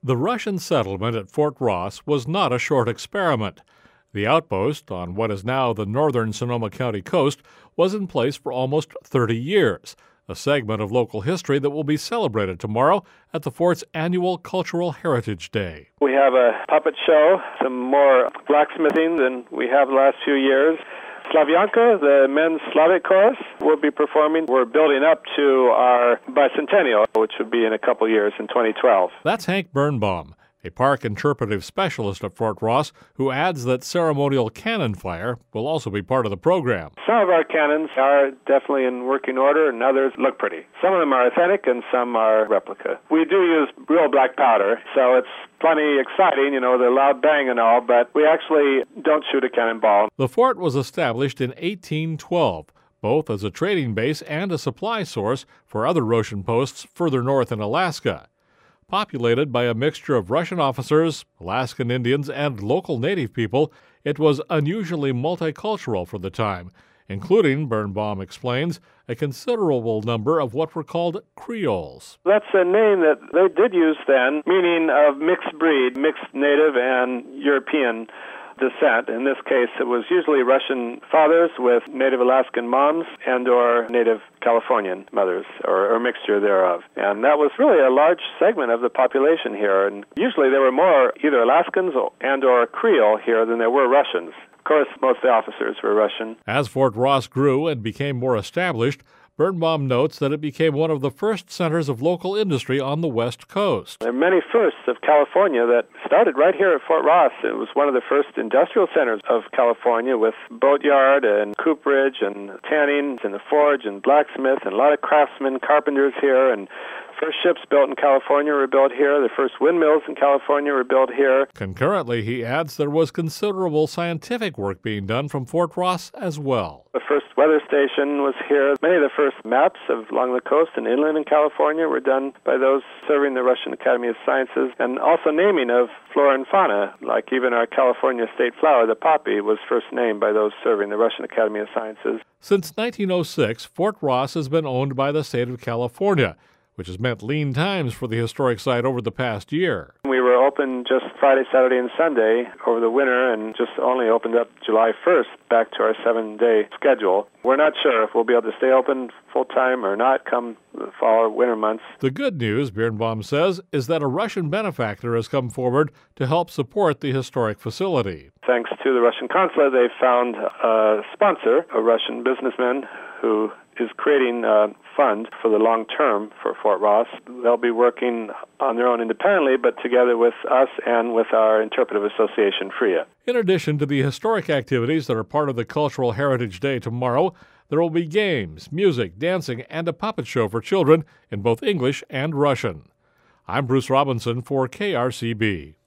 The Russian settlement at Fort Ross was not a short experiment. The outpost, on what is now the northern Sonoma County coast, was in place for almost 30 years, a segment of local history that will be celebrated tomorrow at the fort's annual Cultural Heritage Day. We have a puppet show, some more blacksmithing than we have the last few years. Slavyanka, the men's Slavic chorus, will be performing. We're building up to our bicentennial, which would be in a couple years in 2012. That's Hank Birnbaum, a park interpretive specialist at Fort Ross, who adds that ceremonial cannon fire will also be part of the program. Some of our cannons are definitely in working order, and others look pretty. Some of them are authentic, and some are replica. We do use real black powder, so it's plenty exciting, the loud bang and all, but we actually don't shoot a cannonball. The fort was established in 1812, both as a trading base and a supply source for other Russian posts further north in Alaska. Populated by a mixture of Russian officers, Alaskan Indians, and local native people, it was unusually multicultural for the time, including, Birnbaum explains, a considerable number of what were called Creoles. That's a name that they did use then, meaning of mixed breed, mixed native and European descent. In this case, it was usually Russian fathers with native Alaskan moms and or native Californian mothers, or a mixture thereof. And that was really a large segment of the population here. And usually there were more either Alaskans and or Creole here than there were Russians. Of course, most of the officers were Russian. As Fort Ross grew and became more established, Birnbaum notes that it became one of the first centers of local industry on the West Coast. There are many firsts of California that started right here at Fort Ross. It was one of the first industrial centers of California with boatyard and cooperage and tanning and the forge and blacksmith and a lot of craftsmen, carpenters here, and first ships built in California were built here. The first windmills in California were built here. Concurrently, he adds, there was considerable scientific work being done from Fort Ross as well. The first weather station was here. Many of the first maps along the coast and inland in California were done by those serving the Russian Academy of Sciences, and also naming of flora and fauna, like even our California state flower, the poppy, was first named by those serving the Russian Academy of Sciences. Since 1906, Fort Ross has been owned by the state of California, which has meant lean times for the historic site over the past year. We were open just Friday, Saturday, and Sunday over the winter, and just only opened up July 1st back to our 7-day schedule. We're not sure if we'll be able to stay open full-time or not come the fall or winter months. The good news, Birnbaum says, is that a Russian benefactor has come forward to help support the historic facility. Thanks to the Russian consulate, they found a sponsor, a Russian businessman who is creating a fund for the long term for Fort Ross. They'll be working on their own independently, but together with us and with our interpretive association, FRIA. In addition to the historic activities that are part of the Cultural Heritage Day tomorrow, there will be games, music, dancing, and a puppet show for children in both English and Russian. I'm Bruce Robinson for KRCB.